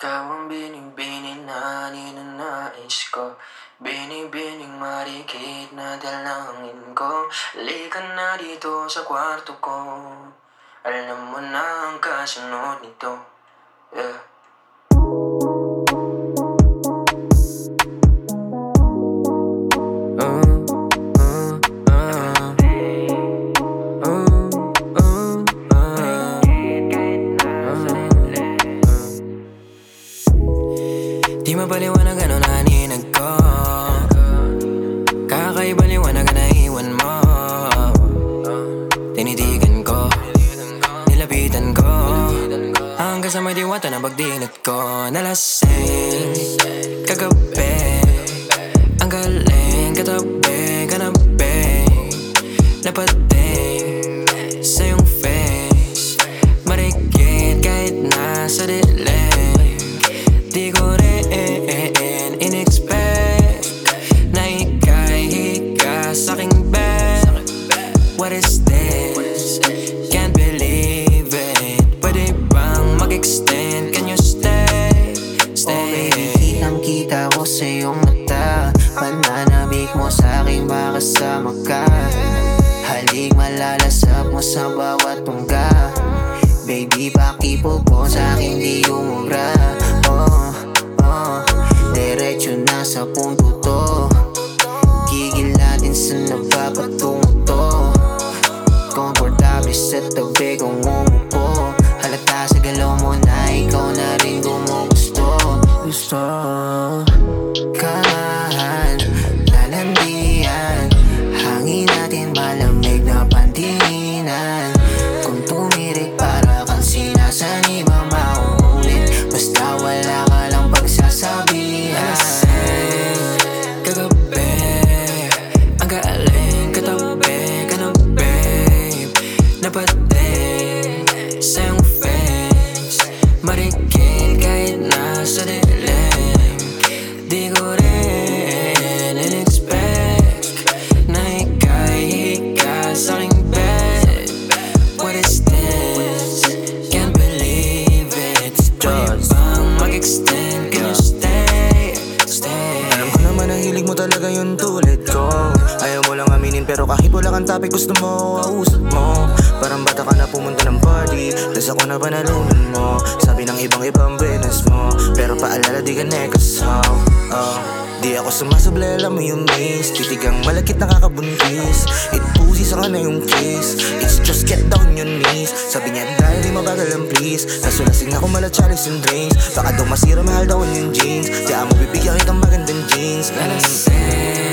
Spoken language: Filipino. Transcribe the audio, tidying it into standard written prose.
Ikaw ang bining-bining na ninanais ko. Bining-bining marikit na dalangin ko. Halika na dito sa kwarto ko. Alam mo na ang kasunod nito. Yeah. Di mapaliwanag ano naninag ko. Kakaibaliwanag na iwan mo. Tinitigan ko, nilapitan ko, hanggang sa may diwata na pagdinat ko. Nalasing kagabi, ang galing katabi, kanabi. Napating sa iyong face, marikit kahit nasa dilim. Di ko rin in-expect na ika'y hika sa'king bed. What is this? Can't believe it. Pwede bang mag-extend? Can you stay? Stay. Oh baby, kitang-kita ko sa iyong mata. Pananabik mo sa'king makasama ka. Halik malalasap mo sa bawat tungga. Baby, pakipog mo sa'king di umura. Diretso na sa punto to. Gigil natin sa napapatungo to. Komportable sa tabi kong umupo. Halata sa galaw mo na ikaw na rin gumugusto. Gusto kamahan, lalandian. Hangin natin malamig na pandinan. Kung tumirik para kang sinasaniba mauulit. Basta wala ka lang pagsasabihan. Kagabi, ang galing katabi, kanabi. Napating sa iyong face, marikit kahit nasa dilim. Di ko rin in-expect na ika'y hika sa'king bed. What is this? Can't believe it. Pwede bang mag-extend? Can you stay? Stay. Alam ko naman ang hilig mo talaga yun tulad ko. Ayaw mo lang aminin pero kahit wala kang topic gusto mo, ausot mo. Parang bata ka na pumunta ng party, tas ako na panalunan mo. Sabi ng ibang business mo, pero paalala di ka nekasaw. Di ako sumasablay, alam mo yung maze. Titigang malakit nakakabuntis. It pussy sa na yung kiss. It's just get down your knees. Sabi niya dahil di mabagal ang please. Nasulasing ako mala chalice and drinks. Baka daw masira mahal daw yung jeans. Di mo bibigyan kitang magandang jeans. Nalasing